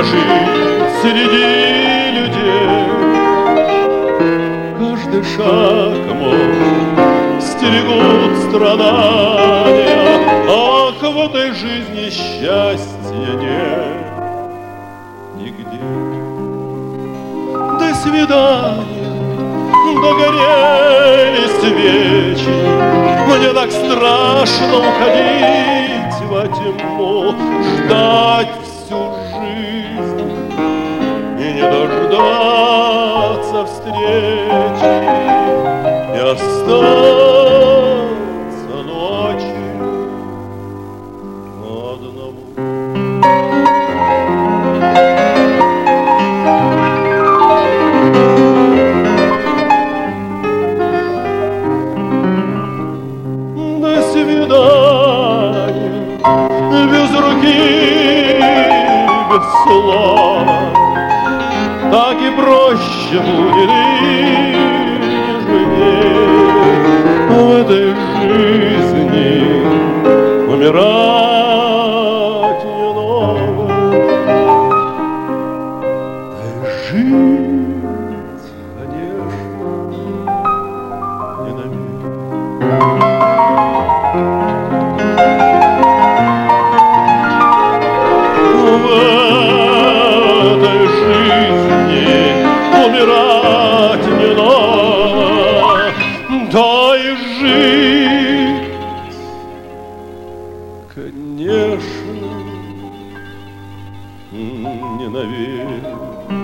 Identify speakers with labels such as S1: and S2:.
S1: жить среди людей. Каждый шаг мой стерегут страдания, ах, в этой жизни счастья нет нигде. До свидания, догорели свечи, мне так страшно уходить во тьму, ждать всю жизнь и не дождаться встречи, и остаться ночью одному. До свидания, без руки, без слов, так и проще будет и нежнее в этой жизни умирать не ново, да и жить, конечно, не навек. В этой жизни умирать не надо, да и жить, конечно, не навек.